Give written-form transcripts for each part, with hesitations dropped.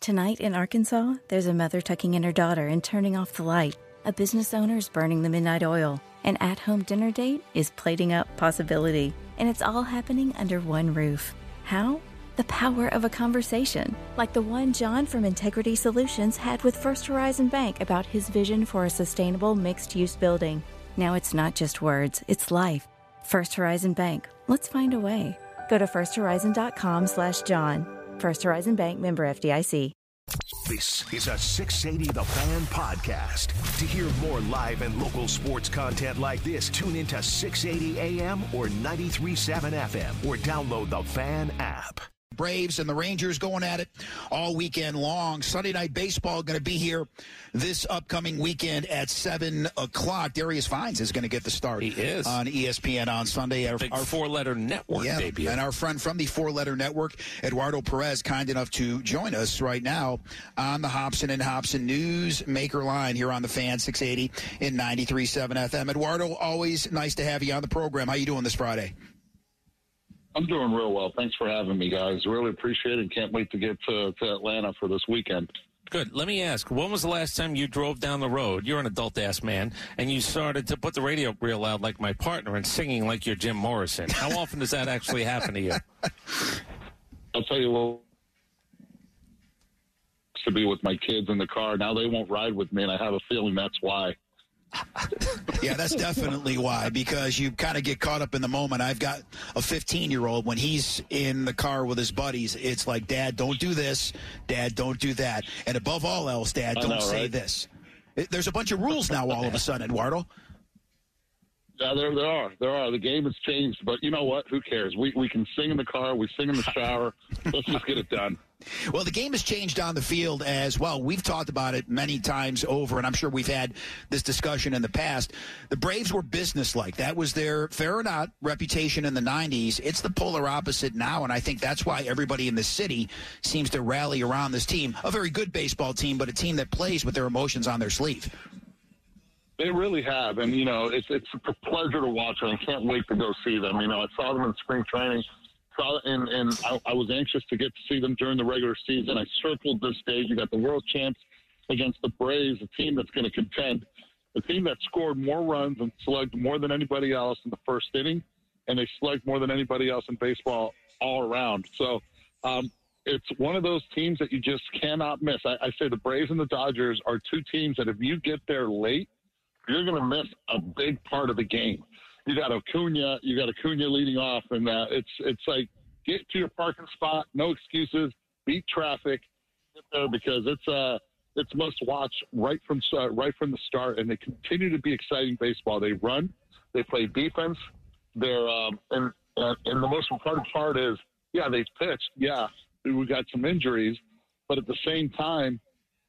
Tonight in Arkansas, there's a mother tucking in her daughter and turning off the light. A business owner's burning the midnight oil. An at-home dinner date is plating up possibility. And it's all happening under one roof. How? The power of a conversation, like the one John from Integrity Solutions had with First Horizon Bank about his vision for a sustainable mixed-use building. Now it's not just words, it's life. First Horizon Bank. Let's find a way. Go to firsthorizon.com/John. First Horizon Bank, member FDIC. This is a 680 The Fan podcast. To hear more live and local sports content like this, tune into 680 AM or 93.7 FM or download the Fan app. Braves and the Rangers going at it all weekend long. Sunday Night Baseball going to be here this upcoming weekend at 7 o'clock. Darius Vines is going to get the start. He is. On ESPN on Sunday. Our four-letter network debut. And our friend from the four-letter network, Eduardo Perez, kind enough to join us right now on the Hobson and Hobson News Maker line here on the Fan 680 in 93.7 FM. Eduardo, always nice to have you on the program. How you doing this Friday? I'm doing real well. Thanks for having me, guys. Really appreciate it. Can't wait to get to Atlanta for this weekend. Good. Let me ask, when was the last time you drove down the road, you're an adult-ass man, and you started to put the radio real loud like my partner and singing like you're Jim Morrison? How often does that actually happen to you? I'll tell you what, to be with my kids in the car. Now they won't ride with me, and I have a feeling that's why. Yeah, that's definitely why, because you kind of get caught up in the moment. I've got a 15-year-old. When he's in the car with his buddies, it's like, Dad, don't do this. Dad, don't do that. And above all else, Dad, don't say this. There's a bunch of rules now all of a sudden, Eduardo. Yeah, there are. The game has changed, but you know what? Who cares? We can sing in the car. We sing in the shower. Let's just get it done. Well, the game has changed on the field as well. We've talked about it many times over, and I'm sure we've had this discussion in the past. The Braves were businesslike. That was their, fair or not, reputation in the 90s. It's the polar opposite now, and I think that's why everybody in the city seems to rally around this team. A very good baseball team, but a team that plays with their emotions on their sleeve. They really have, and, you know, it's a pleasure to watch them. I can't wait to go see them. You know, I saw them in spring training. And I was anxious to get to see them during the regular season. I circled this stage. You got the world champs against the Braves, a team that's going to contend, a team that scored more runs and slugged more than anybody else in the first inning, and they slugged more than anybody else in baseball all around. So it's one of those teams that you just cannot miss. I say the Braves and the Dodgers are two teams that if you get there late, you're going to miss a big part of the game. You got Acuna leading off, and it's like, get to your parking spot, no excuses, beat traffic, get there, because it's must watch right from the start, and they continue to be exciting baseball. They run, they play defense, they're and the most important part is, yeah, they've pitched, yeah, we got some injuries, but at the same time,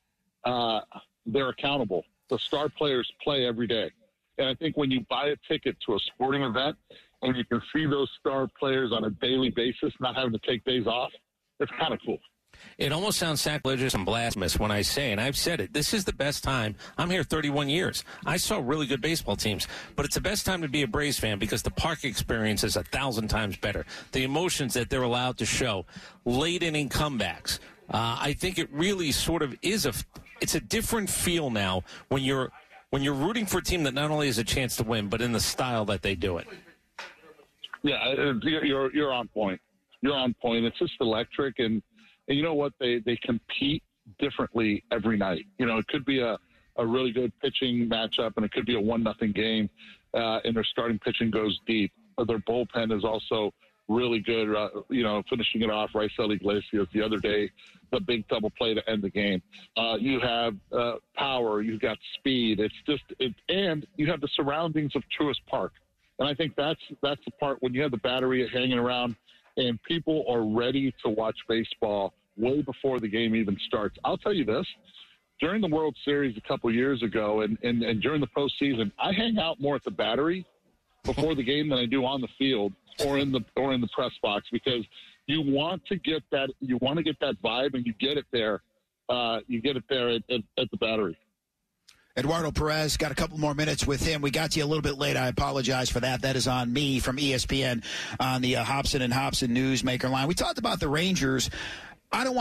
they're accountable. The star players play every day. And I think when you buy a ticket to a sporting event and you can see those star players on a daily basis, not having to take days off, it's kind of cool. It almost sounds sacrilegious and blasphemous when I say, and I've said it, this is the best time. I'm here 31 years. I saw really good baseball teams, but it's the best time to be a Braves fan because the park experience is 1,000 times better. The emotions that they're allowed to show, late inning comebacks. I think it really sort of is it's a different feel now when you're rooting for a team that not only has a chance to win, but in the style that they do it. Yeah, you're on point. You're on point. It's just electric, and you know what? They compete differently every night. You know, it could be a really good pitching matchup, and it could be a 1-0 game, and their starting pitching goes deep. Their bullpen is also really good, finishing it off. Raisel Iglesias the other day, the big double play to end the game. You have power, you've got speed. And you have the surroundings of Truist Park. And I think that's the part when you have the battery hanging around and people are ready to watch baseball way before the game even starts. I'll tell you this. During the World Series a couple years ago and during the postseason, I hang out more at the battery before the game than I do on the field or in the press box, because you want to get that vibe, and you get it there. You get it there at the battery. Eduardo Perez, got a couple more minutes with him. We got to you a little bit late. I apologize for that. That is on me from ESPN on the Hobson and Hobson Newsmaker line. We talked about the Rangers. I don't want to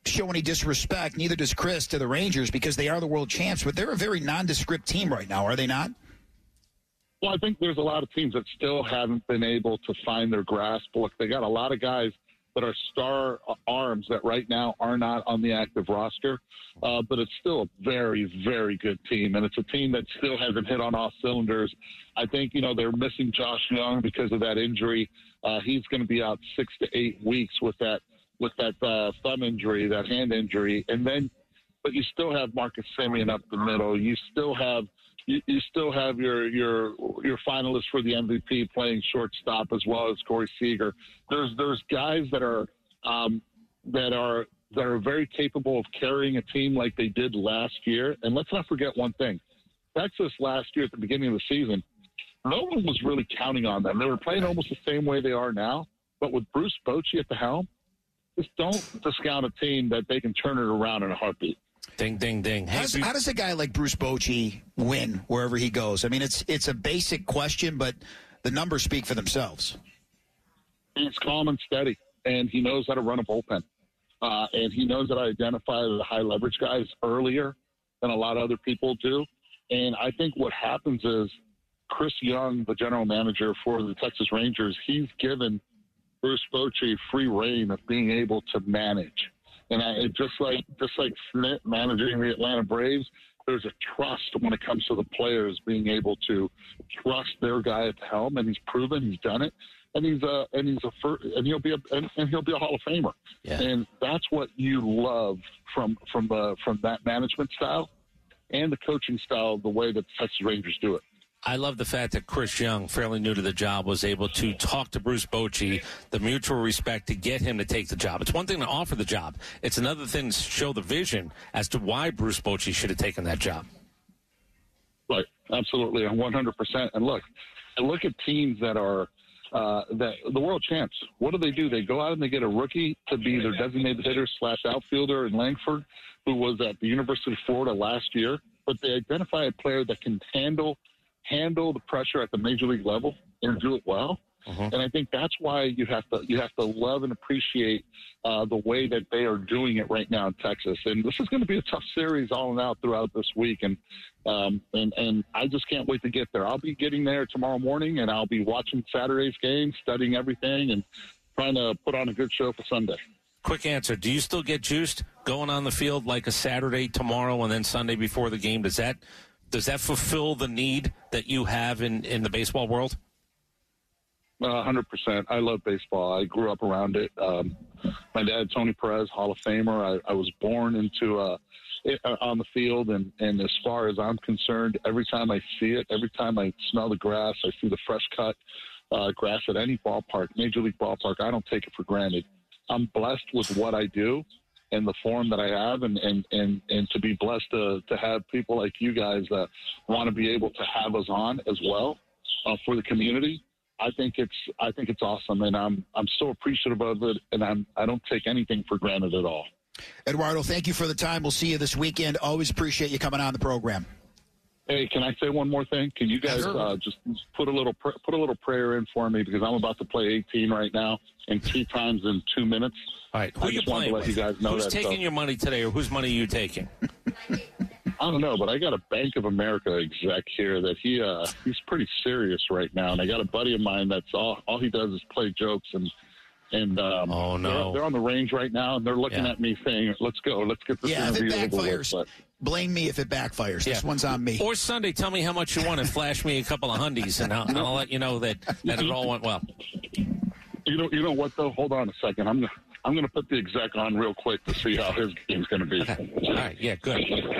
show any disrespect, neither does Chris, to the Rangers because they are the world champs, but they're a very nondescript team right now, are they not? Well, I think there's a lot of teams that still haven't been able to find their grasp. Look, they got a lot of guys that are star arms that right now are not on the active roster, but it's still a very, very good team, and it's a team that still hasn't hit on all cylinders. I think, they're missing Josh Young because of that injury. He's going to be out 6 to 8 weeks with that thumb injury, that hand injury, but you still have Marcus Semien up the middle. You still have your finalists for the MVP playing shortstop as well as Corey Seager. There's guys that are very capable of carrying a team like they did last year. And let's not forget one thing: Texas last year at the beginning of the season, no one was really counting on them. They were playing almost the same way they are now, but with Bruce Bochy at the helm, just don't discount a team that they can turn it around in a heartbeat. Ding, ding, ding. How does a guy like Bruce Bochy win wherever he goes? I mean, it's a basic question, but the numbers speak for themselves. He's calm and steady, and he knows how to run a bullpen. And he knows how to identify the high-leverage guys earlier than a lot of other people do. And I think what happens is Chris Young, the general manager for the Texas Rangers, he's given Bruce Bochy free reign of being able to manage. And just like Smith managing the Atlanta Braves, there's a trust when it comes to the players being able to trust their guy at the helm, and he's proven he's done it, and he'll be a Hall of Famer. Yeah. And that's what you love from that management style and the coaching style, the way that the Texas Rangers do it. I love the fact that Chris Young, fairly new to the job, was able to talk to Bruce Bochy, the mutual respect to get him to take the job. It's one thing to offer the job. It's another thing to show the vision as to why Bruce Bochy should have taken that job. Right. Absolutely. 100%. And look at teams that are the world champs. What do? They go out and they get a rookie to be their designated hitter / outfielder in Langford, who was at the University of Florida last year. But they identify a player that can handle the pressure at the major league level and do it well. And I think that's why you have to love and appreciate the way that they are doing it right now in Texas. And this is going to be a tough series all and out throughout this week. And I just can't wait to get there. I'll be getting there tomorrow morning, and I'll be watching Saturday's game, studying everything, and trying to put on a good show for Sunday. Quick answer. Do you still get juiced going on the field like a Saturday, tomorrow, and then Sunday before the game? Does that fulfill the need that you have in the baseball world? 100%. I love baseball. I grew up around it. My dad, Tony Perez, Hall of Famer. I was born into on the field, and as far as I'm concerned, every time I see it, every time I smell the grass, I see the fresh cut grass at any ballpark, major league ballpark, I don't take it for granted. I'm blessed with what I do and the form that I have, and to be blessed to have people like you guys that want to be able to have us on as well for the community. I think it's awesome, and I'm so appreciative of it, and I don't take anything for granted at all. Eduardo, thank you for the time. We'll see you this weekend. Always appreciate you coming on the program. Hey, can I say one more thing? Can you guys just put a little prayer in for me, because I'm about to play 18 right now, and 2 times in 2 minutes. All right, who are you playing with? You guys know who's taking your money today, or whose money are you taking? I don't know, but I got a Bank of America exec here that he's pretty serious right now, and I got a buddy of mine that's all he does is play jokes, and oh no, they're on the range right now, and they're looking at me saying, "Let's go, let's get this interview if it over backfires, with." blame me if it backfires. This one's on me. Or Sunday, tell me how much you won and flash me a couple of hundies, and I'll let you know that it all went well. You know what though? Hold on a second. I'm going to put the exec on real quick to see how his game's going to be. Okay. All right. Yeah, good.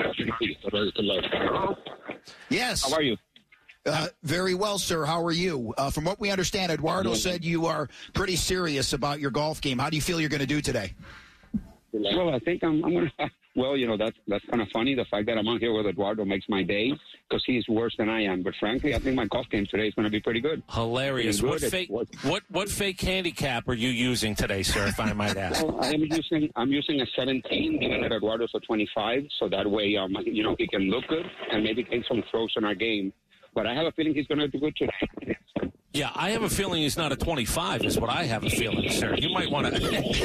Yes. How are you? Very well, sir. How are you? From what we understand, Eduardo said you are pretty serious about your golf game. How do you feel you're going to do today? Well, I think I'm going to. Well, that's kind of funny. The fact that I'm on here with Eduardo makes my day, because he's worse than I am. But frankly, I think my golf game today is going to be pretty good. Hilarious. What fake handicap are you using today, sir, if I might ask? Well, I'm using a 17, given that Eduardo's a 25, so that way, he can look good and maybe take some throws in our game. But I have a feeling he's going to do good today. Yeah, I have a feeling he's not a 25 is what I have a feeling, sir. You might want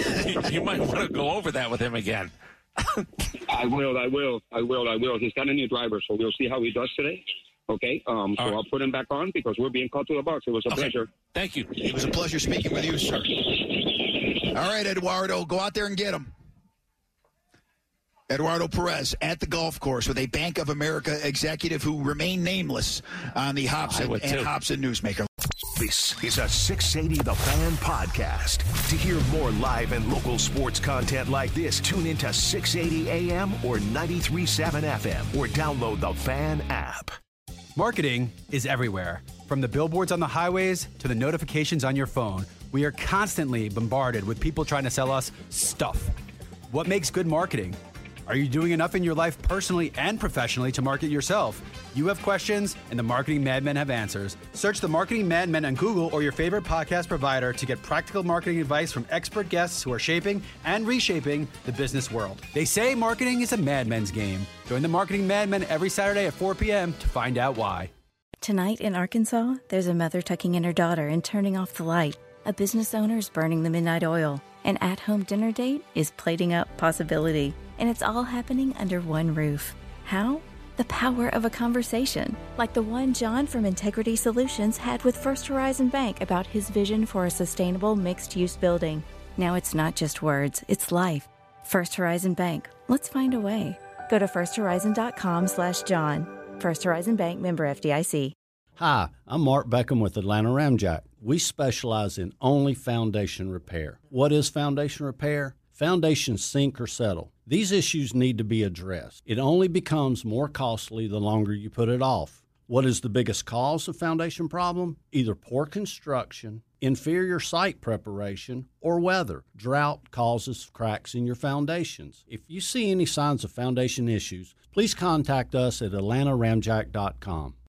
to go over that with him again. I will. He's got a new driver, so we'll see how he does today. Okay, so right. I'll put him back on because we're being called to the box. It was a pleasure. Thank you. It was a pleasure speaking with you, sir. All right, Eduardo, go out there and get him. Eduardo Perez at the golf course with a Bank of America executive who remained nameless on the Hobson and Hobson Newsmaker. This is a 680 The Fan podcast. To hear more live and local sports content like this, tune into 680 AM or 93.7 FM or download the Fan app. Marketing is everywhere. From the billboards on the highways to the notifications on your phone, we are constantly bombarded with people trying to sell us stuff. What makes good marketing? Are you doing enough in your life personally and professionally to market yourself? You have questions, and the Marketing Madmen have answers. Search the Marketing Madmen on Google or your favorite podcast provider to get practical marketing advice from expert guests who are shaping and reshaping the business world. They say marketing is a madman's game. Join the Marketing Madmen every Saturday at 4 p.m. to find out why. Tonight in Arkansas, there's a mother tucking in her daughter and turning off the light. A business owner is burning the midnight oil. An at-home dinner date is plating up possibility. And it's all happening under one roof. How? The power of a conversation, like the one John from Integrity Solutions had with First Horizon Bank about his vision for a sustainable mixed-use building. Now it's not just words, it's life. First Horizon Bank. Let's find a way. Go to firsthorizon.com/John. First Horizon Bank, member FDIC. Hi, I'm Mark Beckham with Atlanta Ramjack. We specialize in only foundation repair. What is foundation repair? Foundations sink or settle. These issues need to be addressed. It only becomes more costly the longer you put it off. What is the biggest cause of foundation problem? Either poor construction, inferior site preparation, or weather. Drought causes cracks in your foundations. If you see any signs of foundation issues, please contact us at atlantaramjack.com.